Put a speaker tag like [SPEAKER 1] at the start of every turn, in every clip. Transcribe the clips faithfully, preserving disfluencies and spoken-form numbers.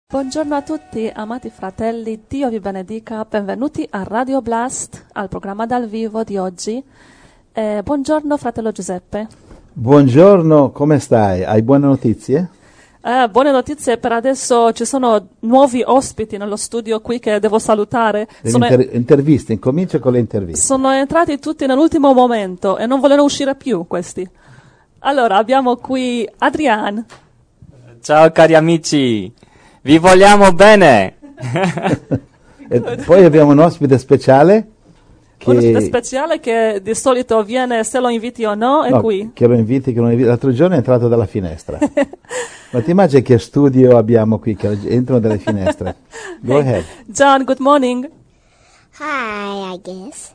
[SPEAKER 1] Buongiorno a tutti, amati fratelli, Dio vi benedica, benvenuti a Radio Blast, al programma dal vivo di oggi. Eh, buongiorno fratello Giuseppe.
[SPEAKER 2] Buongiorno, come stai? Hai buone notizie?
[SPEAKER 1] Eh, buone notizie, per adesso ci sono nuovi ospiti nello studio qui che devo salutare. Sono,
[SPEAKER 2] Inter- interviste, incomincio con le interviste.
[SPEAKER 1] sono entrati tutti nell'ultimo momento e non vogliono uscire più questi. Allora, abbiamo qui Adrian.
[SPEAKER 3] Ciao cari amici, vi vogliamo bene.
[SPEAKER 2] E poi abbiamo un ospite speciale che,
[SPEAKER 1] Un ospite speciale che di solito viene se lo inviti o no, è
[SPEAKER 2] no,
[SPEAKER 1] qui.
[SPEAKER 2] che lo inviti, che lo inviti. L'altro giorno è entrato dalla finestra. Ma ti immagini che studio abbiamo qui, che entrano dalle finestre? Go ahead.
[SPEAKER 1] John, good morning.
[SPEAKER 4] Hi, I guess.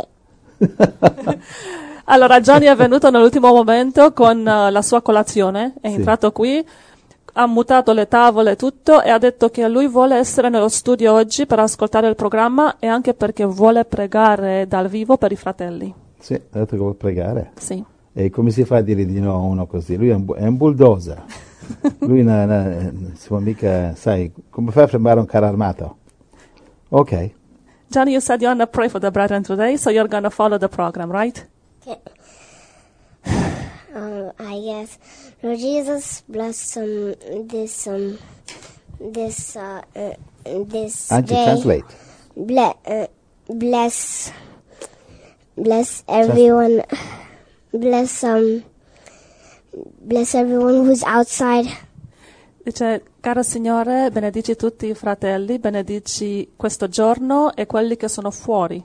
[SPEAKER 1] Allora, Johnny è venuto nell'ultimo momento con uh, la sua colazione, è
[SPEAKER 2] Sì.
[SPEAKER 1] entrato qui, ha mutato le tavole e tutto e ha detto che lui vuole essere nello studio oggi per ascoltare il programma e anche perché vuole pregare dal vivo per i fratelli.
[SPEAKER 2] Sì, ha detto che vuole pregare.
[SPEAKER 1] Sì.
[SPEAKER 2] E come si fa a dire di no a uno così? Lui è un, bu- è un bulldozer. Lui na- na- si può mica, sai, come fai a fermare un carro armato? Ok.
[SPEAKER 1] Johnny, you said you want to pray for the brethren today, so you're going to follow the program, right?
[SPEAKER 4] um, I guess. Lord Jesus, bless um this um this uh, uh this
[SPEAKER 2] Anche
[SPEAKER 4] day.
[SPEAKER 2] translate.
[SPEAKER 4] Ble- uh, bless bless everyone. Bless um bless everyone who's outside.
[SPEAKER 1] Dice, caro Signore, benedici tutti i fratelli, benedici questo giorno e quelli che sono fuori.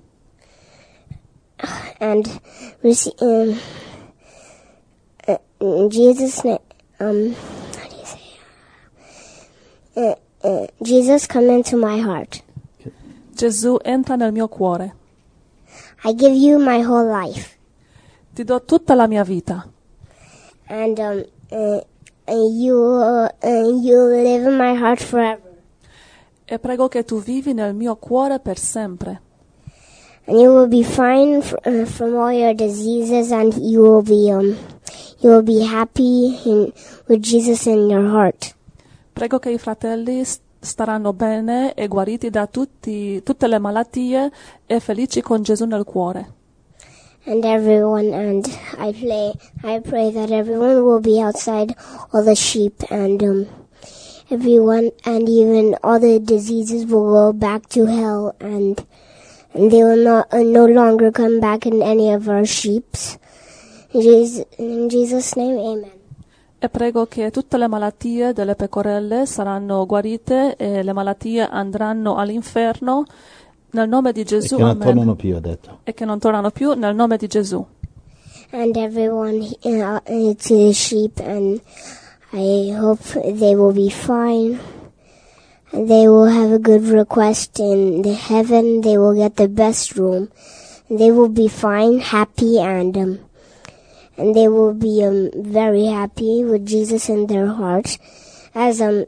[SPEAKER 4] And rece- um, uh, in Jesus' name, um, how do you say? Uh, uh, Jesus, come into my heart.
[SPEAKER 1] Gesù entra nel mio cuore.
[SPEAKER 4] I give you my whole life,
[SPEAKER 1] Ti do tutta la mia vita.
[SPEAKER 4] and um, uh, uh, you uh, uh, you live in my heart forever.
[SPEAKER 1] E prego che tu vivi nel mio cuore per sempre.
[SPEAKER 4] And you will be fine f- uh, from all your diseases, and you will be um, you will be happy in, with Jesus in your heart.
[SPEAKER 1] Prego che i fratelli s- staranno bene e guariti da tutti, tutte le malattie e felici con Gesù nel cuore.
[SPEAKER 4] And everyone, and I play, I pray that everyone will be outside, all the sheep, and um, everyone, and even all the diseases will go back to hell, and and they will not uh, no longer come back in any of our sheeps. In Jesus, in Jesus' name, amen.
[SPEAKER 1] E prego che tutte le malattie delle pecorelle saranno guarite e le malattie andranno all'inferno nel nome di
[SPEAKER 2] E
[SPEAKER 1] Gesù.
[SPEAKER 2] che non
[SPEAKER 1] Amen.
[SPEAKER 2] tornano più, ha detto.
[SPEAKER 1] E che non tornano più nel nome di Gesù.
[SPEAKER 4] And everyone uh, uh, to the sheep, and I hope they will be fine. And they will have a good request in the heaven. They will get the best room. And they will be fine, happy, and um, and they will be um very happy with Jesus in their hearts, as um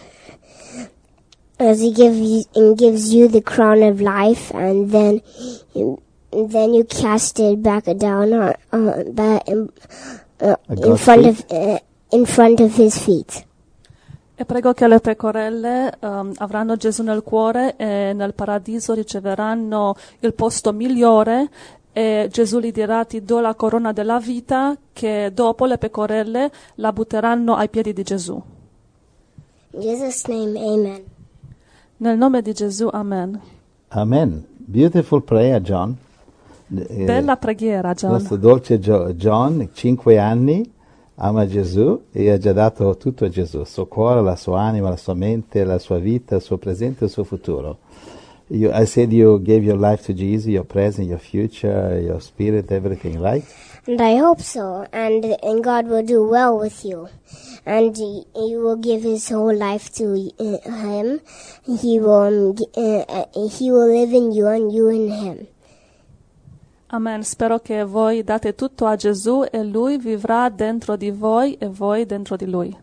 [SPEAKER 4] as He gives you, and gives you the crown of life, and then and then you cast it back down uh, uh, back in, uh,
[SPEAKER 2] At
[SPEAKER 4] in
[SPEAKER 2] God's
[SPEAKER 4] front
[SPEAKER 2] feet?
[SPEAKER 4] of uh, in front of His feet.
[SPEAKER 1] E prego che le pecorelle um, avranno Gesù nel cuore e nel paradiso riceveranno il posto migliore e Gesù gli dirà ti do la corona della vita, che dopo le pecorelle la butteranno ai piedi di Gesù.
[SPEAKER 4] In Jesus' name, amen.
[SPEAKER 1] Nel nome di Gesù, amen.
[SPEAKER 2] Amen. Beautiful prayer, John. Eh,
[SPEAKER 1] Bella preghiera, John.
[SPEAKER 2] Questo dolce Gio- John, cinque anni, ama Gesù e ha già dato tutto a Gesù, il suo cuore, la sua anima, la sua mente, la sua vita, il suo presente e il suo futuro. You, I said you gave your life to Jesus, your present, your future, your spirit, everything, right?
[SPEAKER 4] And I hope so. And and God will do well with you. And He, he will give His whole life to uh, Him. He will um, g- uh, uh, He will live in you, and you in Him.
[SPEAKER 1] Amen. Spero che voi date tutto a Gesù e Lui vivrà dentro di voi e voi dentro di Lui.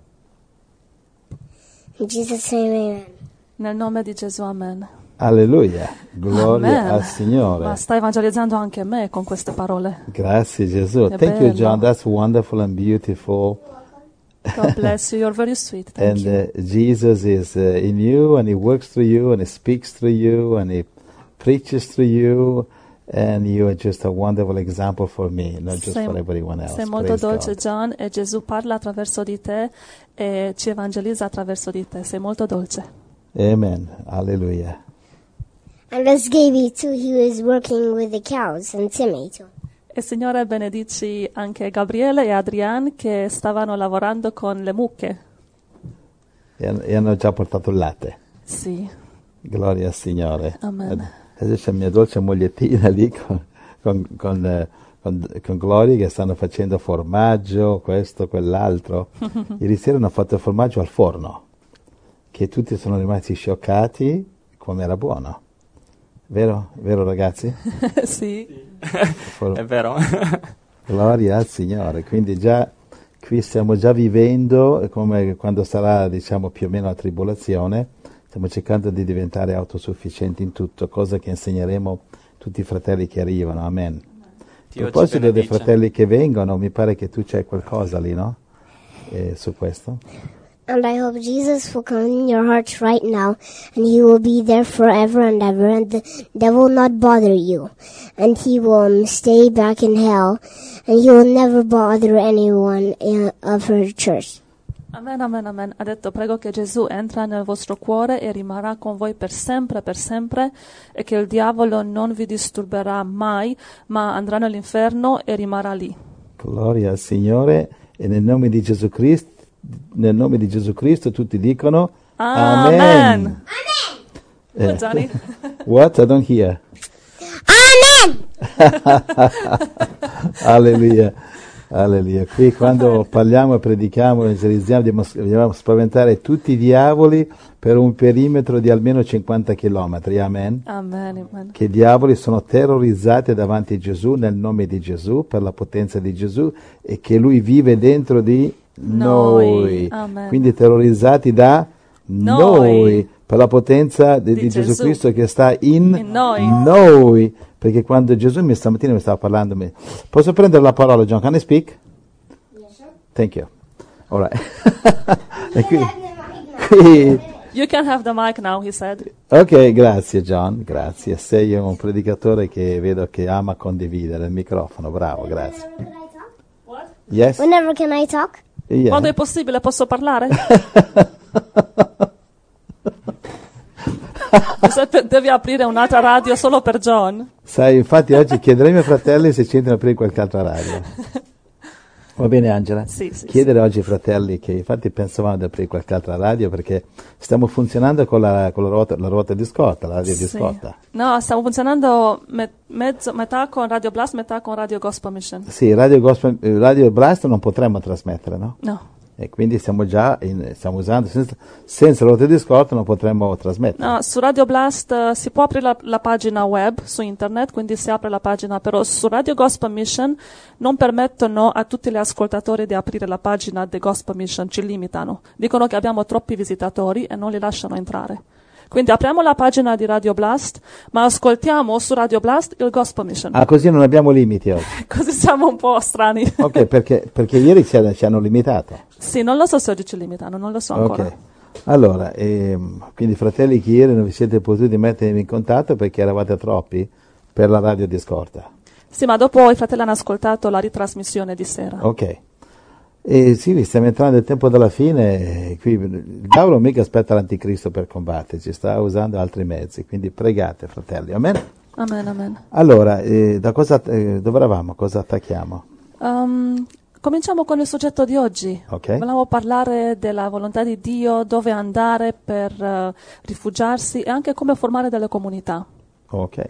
[SPEAKER 4] In Jesus' name, amen.
[SPEAKER 1] Nel nome di Gesù, amen.
[SPEAKER 2] Alleluia, gloria
[SPEAKER 1] Amen.
[SPEAKER 2] al Signore.
[SPEAKER 1] Ma sta evangelizzando anche me con queste parole.
[SPEAKER 2] Grazie Gesù.
[SPEAKER 1] Che
[SPEAKER 2] Thank you
[SPEAKER 1] bello.
[SPEAKER 2] John, that's wonderful and beautiful.
[SPEAKER 1] God bless you. You're very sweet. Thank
[SPEAKER 2] And
[SPEAKER 1] you.
[SPEAKER 2] uh, Jesus is uh, in you, and He works through you, and He speaks through you, and He preaches through you, and you are just a wonderful example for me, not just
[SPEAKER 1] Sei-
[SPEAKER 2] for everyone else.
[SPEAKER 1] Sei molto
[SPEAKER 2] Praise
[SPEAKER 1] dolce,
[SPEAKER 2] God.
[SPEAKER 1] John, e Gesù parla attraverso di te e ci evangelizza attraverso di te. Sei molto dolce.
[SPEAKER 2] Amen. Hallelujah.
[SPEAKER 4] And bless Gaby too. He was working with the cows, and Timmy too.
[SPEAKER 1] E Signore benedici anche Gabriele e Adrian che stavano lavorando con le mucche.
[SPEAKER 2] E, han- e hanno già portato il latte.
[SPEAKER 1] Sì,
[SPEAKER 2] Gloria al Signore.
[SPEAKER 1] Amen.
[SPEAKER 2] Adesso c'è mia dolce mogliettina lì con, con, con, eh, con, con Gloria che stanno facendo formaggio, questo, quell'altro. Ieri sera hanno fatto il formaggio al forno, che tutti sono rimasti scioccati come era buono. Vero? Vero ragazzi?
[SPEAKER 1] sì.
[SPEAKER 2] For-
[SPEAKER 3] È vero?
[SPEAKER 2] Gloria al Signore. Quindi già qui stiamo già vivendo come quando sarà, diciamo, più o meno la tribolazione. Stiamo cercando di diventare autosufficienti in tutto, cosa che insegneremo a tutti i fratelli che arrivano. Amen. A
[SPEAKER 3] Dio ci
[SPEAKER 2] proposito dei
[SPEAKER 3] benedice.
[SPEAKER 2] fratelli che vengono, mi pare che tu c'hai qualcosa lì, no? Eh, su questo?
[SPEAKER 4] And I hope Jesus will come in your hearts right now, and He will be there forever and ever, and the devil will not bother you, and He will um, stay back in hell, and He will never bother anyone uh, of her church.
[SPEAKER 1] Amen, amen, amen. Ha detto, prego che Gesù entra nel vostro cuore e rimarrà con voi per sempre, per sempre, e che il diavolo non vi disturberà mai, ma andrà nell'inferno e rimarrà lì.
[SPEAKER 2] Gloria al Signore e nel nome di Gesù Cristo, nel nome di Gesù Cristo tutti dicono
[SPEAKER 1] Amen.
[SPEAKER 2] Amen.
[SPEAKER 1] Good,
[SPEAKER 2] Eh,
[SPEAKER 1] Johnny.
[SPEAKER 2] What? I don't hear.
[SPEAKER 4] Amen!
[SPEAKER 2] Alleluia. Alleluia. Qui quando parliamo e predichiamo, evangelizziamo, dobbiamo, dobbiamo spaventare tutti i diavoli per un perimetro di almeno cinquanta chilometri. Amen.
[SPEAKER 1] Amen, amen.
[SPEAKER 2] Che i diavoli sono terrorizzati davanti a Gesù nel nome di Gesù, per la potenza di Gesù, e che Lui vive dentro di
[SPEAKER 1] Noi.
[SPEAKER 2] noi.
[SPEAKER 1] Amen.
[SPEAKER 2] Quindi terrorizzati da
[SPEAKER 1] Noi.
[SPEAKER 2] noi, per la potenza di,
[SPEAKER 1] Di
[SPEAKER 2] di Gesù
[SPEAKER 1] Gesù.
[SPEAKER 2] Cristo che sta in,
[SPEAKER 1] In noi.
[SPEAKER 2] noi. Perché quando Gesù mi stamattina mi stava parlando, mi- posso prendere la parola, John? Can I speak?
[SPEAKER 4] Yes, sir.
[SPEAKER 2] Thank you. All right. E qui- qui-
[SPEAKER 1] You can have the mic now, he said.
[SPEAKER 2] ok, grazie John, grazie. Sei un predicatore che vedo che ama condividere il microfono, bravo, grazie. Yes?
[SPEAKER 4] Whenever can I talk?
[SPEAKER 2] Yeah.
[SPEAKER 1] Quando è possibile posso parlare? Giuseppe, devi aprire un'altra radio solo per John.
[SPEAKER 2] Sai, infatti oggi chiederei ai miei fratelli se ci entrano aprire qualche altra radio. Va bene Angela?
[SPEAKER 1] Sì, sì,
[SPEAKER 2] Chiedere oggi ai fratelli che infatti pensavamo di aprire qualche altra radio perché stiamo funzionando con la, con la, ruota, la ruota di scorta, la radio di
[SPEAKER 1] Sì.
[SPEAKER 2] scorta.
[SPEAKER 1] No, stiamo funzionando me- mezzo- metà con Radio Blast, metà con Radio Gospel Mission.
[SPEAKER 2] Sì, Radio, Gospel, eh, Radio Blast non potremmo trasmettere, no?
[SPEAKER 1] No.
[SPEAKER 2] E quindi stiamo già in- stiamo usando, senza, senza la ruota di scorta non potremmo trasmettere.
[SPEAKER 1] No, su Radio Blast eh, si può aprire la, la pagina web su internet, quindi si apre la pagina, però su Radio Gospel Mission non permettono a tutti gli ascoltatori di aprire la pagina di Gospel Mission, ci limitano. Dicono che abbiamo troppi visitatori e non li lasciano entrare. Quindi apriamo la pagina di Radio Blast, ma ascoltiamo su Radio Blast il Gospel Mission.
[SPEAKER 2] Ah, così non abbiamo limiti oggi.
[SPEAKER 1] Così siamo un po' strani.
[SPEAKER 2] Ok, perché, perché ieri ci, hanno- ci hanno limitato.
[SPEAKER 1] Sì, non lo so se oggi ci limitano, non lo so ancora.
[SPEAKER 2] Ok, allora, ehm, quindi fratelli che ieri non vi siete potuti mettere in contatto perché eravate troppi per la radio di scorta.
[SPEAKER 1] Sì, ma dopo i fratelli hanno ascoltato la ritrasmissione di sera.
[SPEAKER 2] Ok, e sì, vi stiamo entrando nel tempo della fine, e qui il diavolo mica aspetta l'anticristo per combatterci, sta usando altri mezzi, quindi pregate fratelli, amen?
[SPEAKER 1] Amen, amen.
[SPEAKER 2] Allora, eh, da cosa, eh, dove eravamo? Cosa attacchiamo?
[SPEAKER 1] Um, cominciamo con il soggetto di oggi.
[SPEAKER 2] Ok.
[SPEAKER 1] Volevamo parlare della volontà di Dio, dove andare per eh, rifugiarsi e anche come formare delle comunità.
[SPEAKER 2] Ok.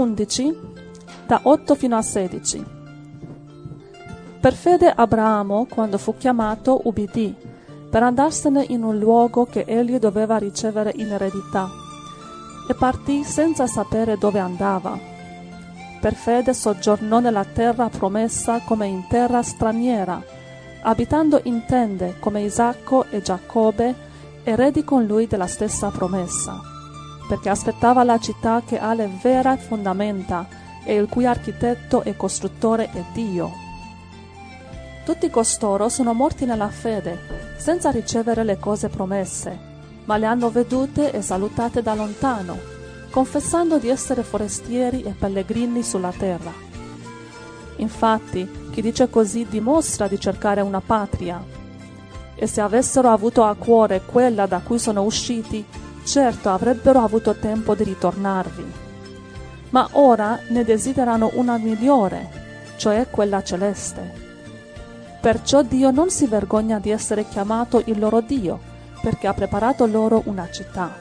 [SPEAKER 1] undici, da otto fino a sedici. Per fede Abramo, quando fu chiamato, ubbidì, per andarsene in un luogo che egli doveva ricevere in eredità, e partì senza sapere dove andava. Per fede soggiornò nella terra promessa come in terra straniera, abitando in tende come Isacco e Giacobbe, eredi con lui della stessa promessa, perché aspettava la città che ha le vere fondamenta e il cui architetto e costruttore è Dio. Tutti costoro sono morti nella fede, senza ricevere le cose promesse, ma le hanno vedute e salutate da lontano, confessando di essere forestieri e pellegrini sulla terra. Infatti, chi dice così dimostra di cercare una patria. E se avessero avuto a cuore quella da cui sono usciti, certo avrebbero avuto tempo di ritornarvi. Ma ora ne desiderano una migliore, cioè quella celeste. Perciò Dio non si vergogna di essere chiamato il loro Dio, perché ha preparato loro una città.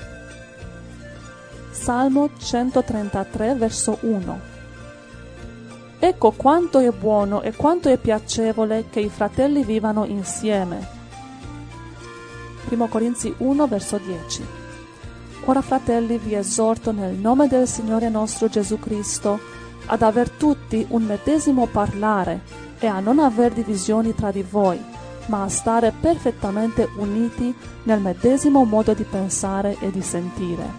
[SPEAKER 1] Salmo centotrentatré, verso uno. Ecco quanto è buono e quanto è piacevole che i fratelli vivano insieme. Primo Corinzi uno, verso dieci. Ora, fratelli, vi esorto nel nome del Signore nostro Gesù Cristo ad aver tutti un medesimo parlare e a non aver divisioni tra di voi, ma a stare perfettamente uniti nel medesimo modo di pensare e di sentire.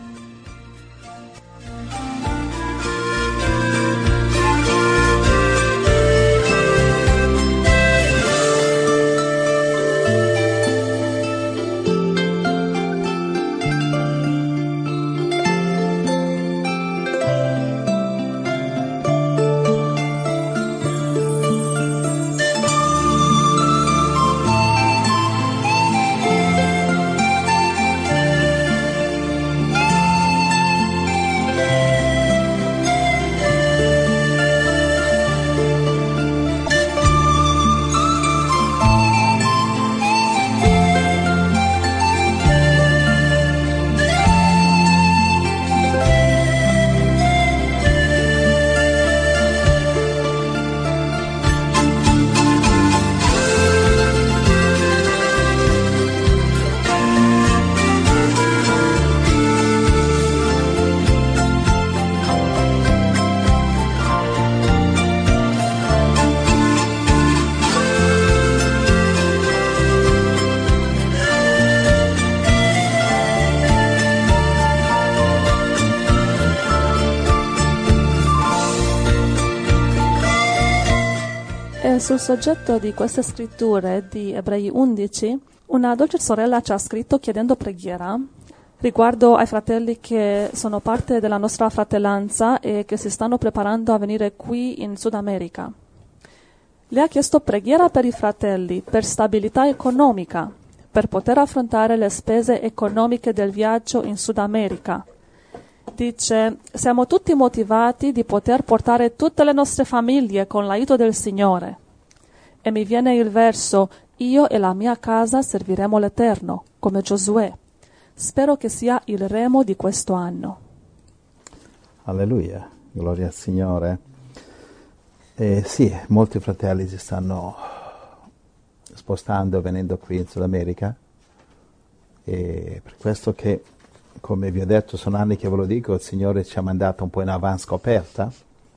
[SPEAKER 1] Sul soggetto di queste scritture di Ebrei undici, una dolce sorella ci ha scritto chiedendo preghiera riguardo ai fratelli che sono parte della nostra fratellanza e che si stanno preparando a venire qui in Sud America. Le ha chiesto preghiera per i fratelli, per stabilità economica, per poter affrontare le spese economiche del viaggio in Sud America. Dice: siamo tutti motivati di poter portare tutte le nostre famiglie con l'aiuto del Signore. E mi viene il verso: io e la mia casa serviremo l'Eterno, come Giosuè. Spero che sia il remo di questo anno.
[SPEAKER 2] Alleluia, gloria al Signore. Eh, sì, molti fratelli si stanno spostando, venendo qui in Sud America, e per questo che, come vi ho detto, sono anni che ve lo dico, il Signore ci ha mandato un po' in avanscoperta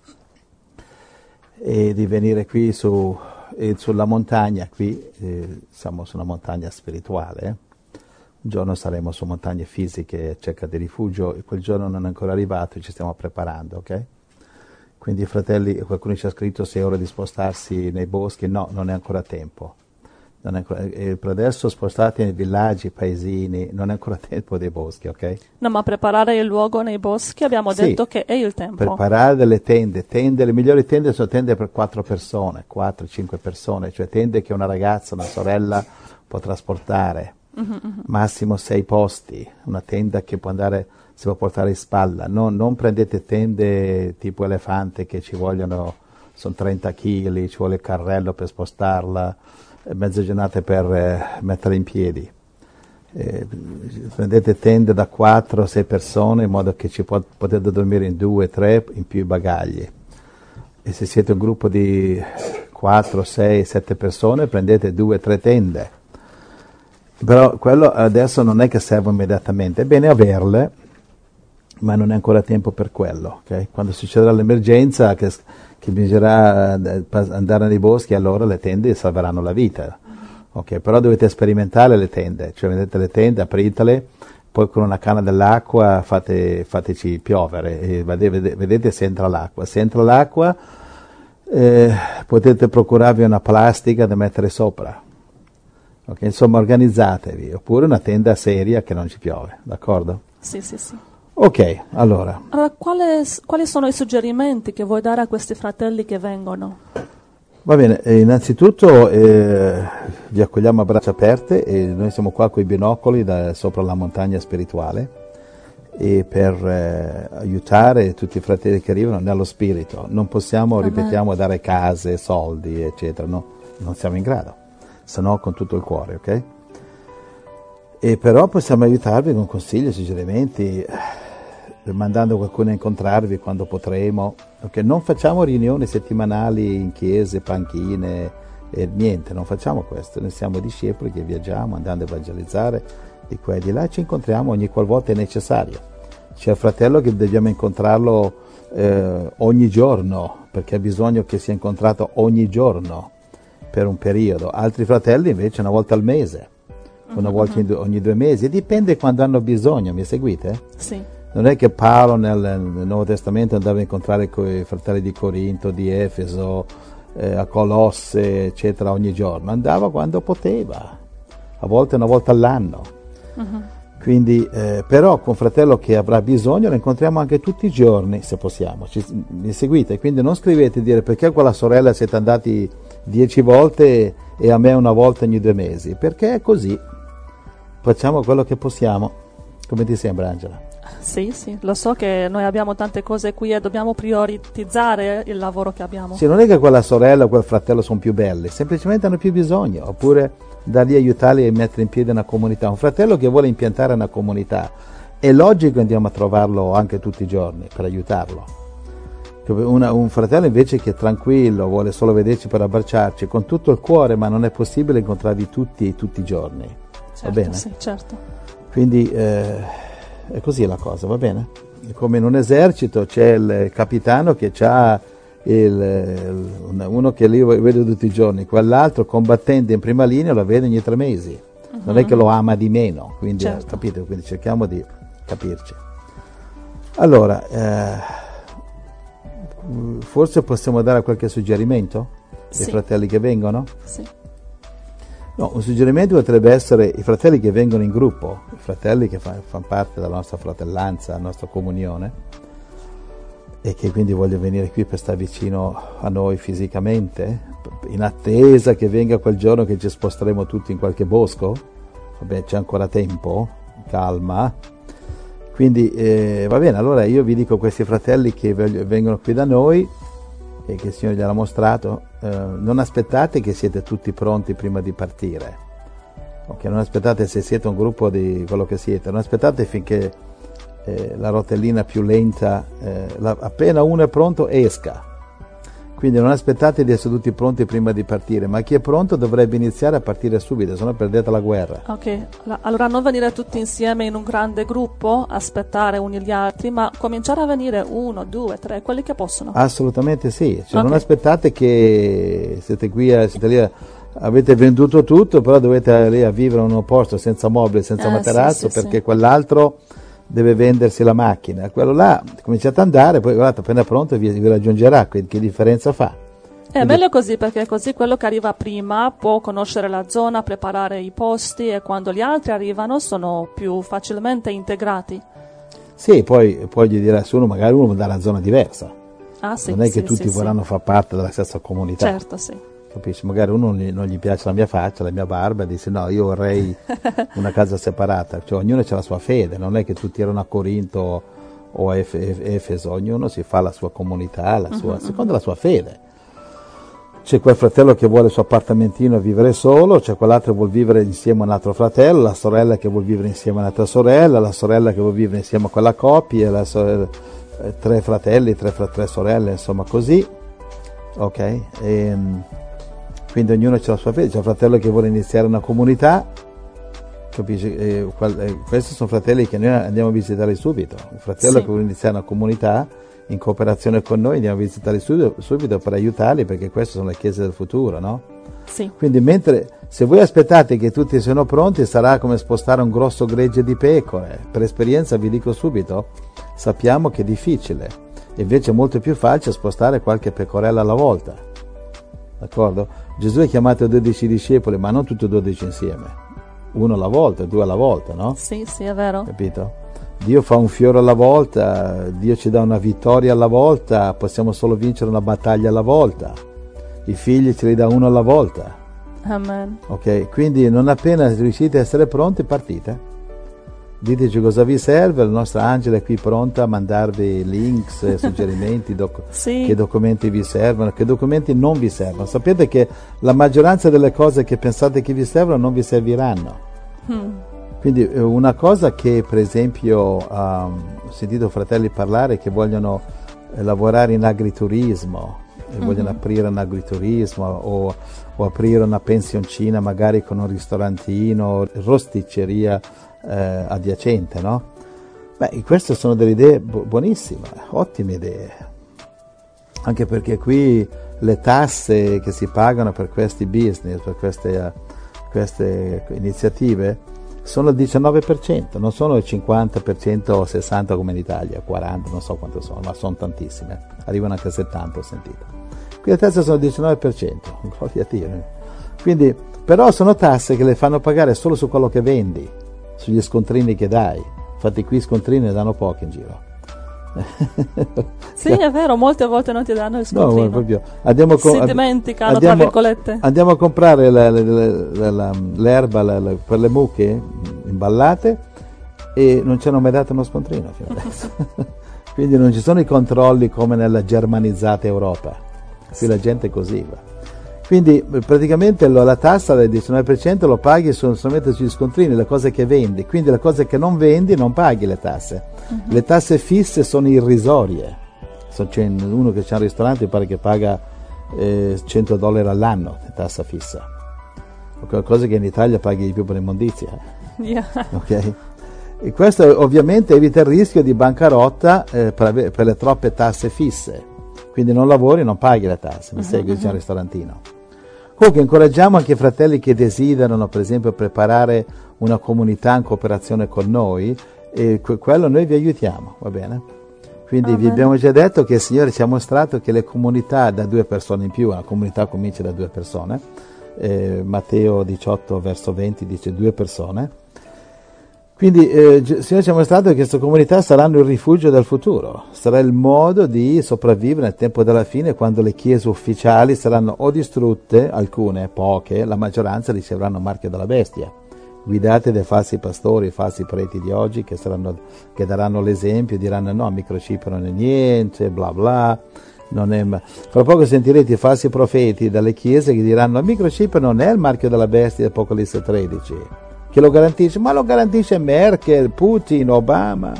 [SPEAKER 2] e di venire qui su, eh, sulla montagna, qui eh, siamo su una montagna spirituale, eh. Un giorno saremo su montagne fisiche, cerca di rifugio, e quel giorno non è ancora arrivato e ci stiamo preparando, ok? Quindi fratelli, qualcuno ci ha scritto se è ora di spostarsi nei boschi, no, non è ancora tempo. Non è ancora, eh, per adesso spostati nei villaggi, paesini, non è ancora tempo dei boschi, ok?
[SPEAKER 1] No, ma preparare il luogo nei boschi abbiamo
[SPEAKER 2] sì,
[SPEAKER 1] detto che è il tempo.
[SPEAKER 2] Preparare delle tende, tende, le migliori tende sono tende per quattro persone, quattro, cinque persone, cioè tende che una ragazza, una sorella può trasportare. Mm-hmm. Massimo sei posti, una tenda che può andare, si può portare in spalla. Non, non prendete tende tipo elefante che ci vogliono, sono trenta chili, ci vuole il carrello per spostarla, mezze giornate per eh, mettere in piedi. eh, prendete tende da quattro a sei persone in modo che ci pot- potete dormire in due, tre, in più i bagagli. E se siete un gruppo di quattro, sei, sette persone prendete due, tre tende. Però quello adesso non è che serve immediatamente, è bene averle, ma non è ancora tempo per quello. Okay? Quando succederà l'emergenza, che, che bisognerà andare nei boschi, allora le tende salveranno la vita. Okay? Però dovete sperimentare le tende, cioè vedete le tende, apritele, poi con una canna dell'acqua fate, fateci piovere, e vedete, vedete se entra l'acqua. Se entra l'acqua eh, potete procurarvi una plastica da mettere sopra. Okay, insomma, organizzatevi, oppure una tenda seria che non ci piove, d'accordo?
[SPEAKER 1] Sì, sì, sì.
[SPEAKER 2] Ok, allora.
[SPEAKER 1] Allora, quale, quali sono i suggerimenti che vuoi dare a questi fratelli che vengono?
[SPEAKER 2] Va bene, eh, innanzitutto eh, vi accogliamo a braccia aperte, e noi siamo qua con i binocoli da, sopra la montagna spirituale, e per eh, aiutare tutti i fratelli che arrivano nello spirito. Non possiamo, Amen. ripetiamo, dare case, soldi, eccetera, no, non siamo in grado. Se no con tutto il cuore, ok? E però possiamo aiutarvi con consigli, suggerimenti, mandando qualcuno a incontrarvi quando potremo. Okay? Non facciamo riunioni settimanali in chiese, panchine, e niente, non facciamo questo. Noi siamo discepoli che viaggiamo andando a evangelizzare di qua e di là, e ci incontriamo ogni qualvolta è necessario. C'è il fratello che dobbiamo incontrarlo eh, ogni giorno, perché ha bisogno che sia incontrato ogni giorno per un periodo. Altri fratelli invece una volta al mese, una uh-huh. volta due, ogni due mesi, dipende quando hanno bisogno. Mi seguite?
[SPEAKER 1] Sì.
[SPEAKER 2] Non è che Paolo nel, nel Nuovo Testamento andava a incontrare i fratelli di Corinto, di Efeso, eh, a Colosse, eccetera, ogni giorno. Andava quando poteva, a volte una volta all'anno. Uh-huh. Quindi, eh, però con fratello che avrà bisogno lo incontriamo anche tutti i giorni, se possiamo. Ci, mi seguite? Quindi non scrivete e dire perché con la sorella siete andati dieci volte e a me una volta ogni due mesi, perché è così. Facciamo quello che possiamo. Come ti sembra, Angela?
[SPEAKER 1] Sì, sì, lo so che noi abbiamo tante cose qui e dobbiamo prioritizzare il lavoro che abbiamo.
[SPEAKER 2] Sì, non è che quella sorella o quel fratello sono più belli, semplicemente hanno più bisogno, oppure da lì aiutarli a mettere in piedi una comunità. Un fratello che vuole impiantare una comunità, è logico che andiamo a trovarlo anche tutti i giorni per aiutarlo. Una, un fratello invece che è tranquillo, vuole solo vederci per abbracciarci con tutto il cuore, ma non è possibile incontrarli tutti tutti i giorni.
[SPEAKER 1] Certo,
[SPEAKER 2] va bene?
[SPEAKER 1] Sì, certo.
[SPEAKER 2] Quindi eh, è così la cosa, va bene? Come in un esercito c'è il capitano che ha uno che lì vede tutti i giorni, quell'altro combattente in prima linea lo vede ogni tre mesi. Uh-huh. Non è che lo ama di meno, quindi
[SPEAKER 1] certo.
[SPEAKER 2] capite? Quindi cerchiamo di capirci. Allora, eh, forse possiamo dare qualche suggerimento ai
[SPEAKER 1] sì.
[SPEAKER 2] fratelli che vengono?
[SPEAKER 1] Sì.
[SPEAKER 2] No, un suggerimento potrebbe essere i fratelli che vengono in gruppo, i fratelli che fa, fanno parte della nostra fratellanza, della nostra comunione, e che quindi vogliono venire qui per stare vicino a noi fisicamente, in attesa che venga quel giorno che ci sposteremo tutti in qualche bosco. Vabbè, c'è ancora tempo, calma. Quindi eh, va bene, allora io vi dico questi fratelli che vengono qui da noi e che il Signore gliel'ha mostrato, eh, non aspettate che siete tutti pronti prima di partire, okay? Non aspettate, se siete un gruppo di quello che siete, non aspettate finché eh, la rotellina più lenta, eh, la, appena uno è pronto esca. Quindi non aspettate di essere tutti pronti prima di partire, ma chi è pronto dovrebbe iniziare a partire subito, se no perdete la guerra.
[SPEAKER 1] Ok, allora non venire tutti insieme in un grande gruppo, aspettare uni gli altri, ma cominciare a venire uno, due, tre, quelli che possono.
[SPEAKER 2] Assolutamente sì, cioè,
[SPEAKER 1] okay.
[SPEAKER 2] Non aspettate che siete qui, siete lì, avete venduto tutto, però dovete lì a vivere in un posto senza mobili, senza
[SPEAKER 1] eh,
[SPEAKER 2] materasso,
[SPEAKER 1] sì, sì,
[SPEAKER 2] perché
[SPEAKER 1] sì.
[SPEAKER 2] quell'altro deve vendersi la macchina, quello là cominciate ad andare, poi guardate, appena pronto vi, vi raggiungerà, quindi che differenza fa?
[SPEAKER 1] È quindi meglio così, perché così quello che arriva prima può conoscere la zona, preparare i posti, e quando gli altri arrivano sono più facilmente integrati.
[SPEAKER 2] Sì, poi, poi gli dirà uno, magari uno da una zona diversa,
[SPEAKER 1] ah, sì,
[SPEAKER 2] non è che
[SPEAKER 1] sì,
[SPEAKER 2] tutti
[SPEAKER 1] sì,
[SPEAKER 2] vorranno
[SPEAKER 1] sì.
[SPEAKER 2] far parte della stessa comunità.
[SPEAKER 1] Certo, sì.
[SPEAKER 2] Capisci? Magari uno non gli, non gli piace la mia faccia, la mia barba, e dice no, io vorrei una casa separata. Cioè ognuno ha la sua fede, non è che tutti erano a Corinto o a Efeso, ognuno si fa la sua comunità, la sua, uh-huh, secondo uh-huh. la sua fede. c'è quel fratello che vuole il suo appartamentino e vivere solo, c'è quell'altro che vuole vivere insieme a un altro fratello, la sorella che vuole vivere insieme a un'altra sorella, la sorella che vuole vivere insieme a quella coppia, la sorella, eh, tre fratelli, tre, tre sorelle, insomma così, ok? E, quindi ognuno ha la sua fede, c'è un fratello che vuole iniziare una comunità, capisci? E, e, questi sono fratelli che noi andiamo a visitare subito, un fratello sì. che vuole iniziare una comunità, in cooperazione con noi andiamo a visitare subito, subito per aiutarli, perché queste sono le chiese del futuro, no?
[SPEAKER 1] Sì.
[SPEAKER 2] Quindi mentre, se voi aspettate che tutti siano pronti, sarà come spostare un grosso gregge di pecore. Per esperienza vi dico subito, sappiamo che è difficile, invece è molto più facile spostare qualche pecorella alla volta, d'accordo? Gesù ha chiamato dodici discepoli, ma non tutti e dodici insieme, uno alla volta, due alla volta, no?
[SPEAKER 1] Sì, sì, è vero.
[SPEAKER 2] Capito? Dio fa un fiore alla volta, Dio ci dà una vittoria alla volta, possiamo solo vincere una battaglia alla volta. I figli ce li dà uno alla volta.
[SPEAKER 1] Amen.
[SPEAKER 2] Ok, quindi non appena riuscite a essere pronti, partite. Diteci cosa vi serve, la nostra Angela è qui pronta a mandarvi links, suggerimenti, doc-
[SPEAKER 1] sì.
[SPEAKER 2] che documenti vi servono, che documenti non vi servono. Sapete che la maggioranza delle cose che pensate che vi servono non vi serviranno. Hmm. Quindi una cosa che per esempio um, ho sentito fratelli parlare che vogliono eh, lavorare in agriturismo, e mm-hmm. vogliono aprire un agriturismo o, o aprire una pensioncina magari con un ristorantino, rosticceria eh, adiacente, no? Beh, queste sono delle idee bu- buonissime, ottime idee, anche perché qui le tasse che si pagano per questi business, per queste, uh, queste iniziative sono il diciannove per cento, non sono il cinquanta per cento o sessanta per cento come in Italia, quaranta, non so quanto sono, ma sono tantissime, arrivano anche a settanta, ho sentito. Qui le tasse sono il diciannove per cento, gloria a Dio. Quindi, però sono tasse che le fanno pagare solo su quello che vendi, sugli scontrini che dai. Infatti qui scontrini ne danno pochi in giro.
[SPEAKER 1] Sì, è vero, molte volte non ti danno il scontrino.
[SPEAKER 2] No, proprio. Andiamo
[SPEAKER 1] si
[SPEAKER 2] com-
[SPEAKER 1] dimenticano,
[SPEAKER 2] andiamo,
[SPEAKER 1] tra virgolette.
[SPEAKER 2] Andiamo a comprare la, la, la, la, l'erba la, la, per le mucche imballate e non ci hanno mai dato uno scontrino fino adesso. Quindi non ci sono i controlli come nella germanizzata Europa. Qui la gente è così va. Quindi praticamente la tassa del diciannove per cento lo paghi solamente sugli scontrini, le cose che vendi, quindi le cose che non vendi non paghi le tasse. Uh-huh. Le tasse fisse sono irrisorie. So, c'è uno che c'ha un ristorante pare che paga eh, cento dollari all'anno di tassa fissa, cosa che in Italia paghi di più per l'immondizia.
[SPEAKER 1] Yeah.
[SPEAKER 2] Okay? E questo ovviamente evita il rischio di bancarotta eh, per, per le troppe tasse fisse, quindi non lavori, non paghi le tasse, mi uh-huh, segui, c'è un ristorantino. Comunque incoraggiamo anche i fratelli che desiderano per esempio preparare una comunità in cooperazione con noi, e que- quello noi vi aiutiamo, va bene? Quindi Amen. Vi abbiamo già detto che il Signore ci ha mostrato che le comunità da due persone in più, la comunità comincia da due persone, eh, Matteo diciotto verso venti dice due persone, quindi eh, il Signore ci ha mostrato che queste comunità saranno il rifugio del futuro, sarà il modo di sopravvivere nel tempo della fine, quando le chiese ufficiali saranno o distrutte, alcune, poche, la maggioranza riceveranno il marchio della bestia, guidate dai falsi pastori, i falsi preti di oggi che, saranno, che daranno l'esempio e diranno no, microchip non è niente, bla bla, non è... Fra poco sentirete i falsi profeti dalle chiese che diranno il microchip non è il marchio della bestia di Apocalisse tredici, che lo garantisce, ma lo garantisce Merkel, Putin, Obama,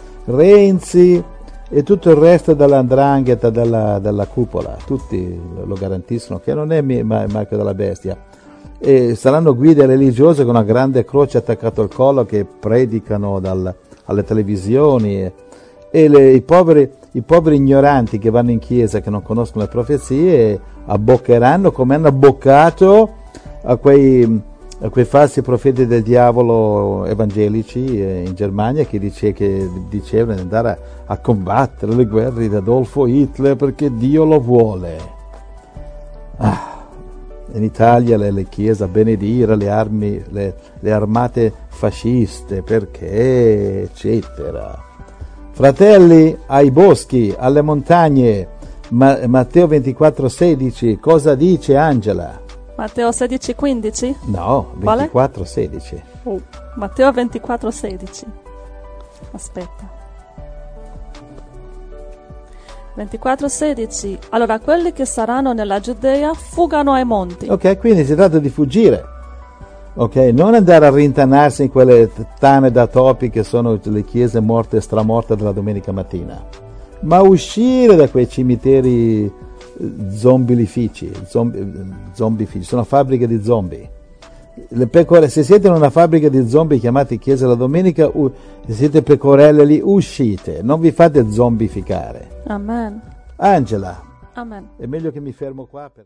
[SPEAKER 2] Renzi e tutto il resto dell'andrangheta della, della cupola, tutti lo garantiscono che non è il marchio della bestia. E saranno guide religiose con una grande croce attaccata al collo che predicano dal, alle televisioni, e le, i, poveri, i poveri ignoranti che vanno in chiesa, che non conoscono le profezie, abboccheranno come hanno abboccato a quei, a quei falsi profeti del diavolo evangelici in Germania che, dice, che dicevano di andare a, a combattere le guerre di Adolfo Hitler perché Dio lo vuole. Ah. In Italia le, le chiese a benedire le armi, le, le armate fasciste, perché, eccetera. Fratelli, ai boschi, alle montagne, Ma, Matteo ventiquattro sedici, cosa dice Angela?
[SPEAKER 1] Matteo sedici quindici?
[SPEAKER 2] No, ventiquattro sedici.
[SPEAKER 1] Oh, Matteo ventiquattro sedici. Aspetta. ventiquattro sedici. Allora quelli che saranno nella Giudea fuggano ai monti.
[SPEAKER 2] Ok, quindi si tratta di fuggire. Ok, non andare a rintanarsi in quelle tane da topi che sono le chiese morte e stramorte della domenica mattina, ma uscire da quei cimiteri zombilifici, zombi, zombifici, sono fabbriche di zombie. Le pecore, se siete in una fabbrica di zombie chiamate chiesa la domenica, uh, se siete pecorelle lì, uscite, non vi fate zombificare.
[SPEAKER 1] Amen.
[SPEAKER 2] Angela,
[SPEAKER 1] Amen.
[SPEAKER 2] è meglio che mi fermo qua per...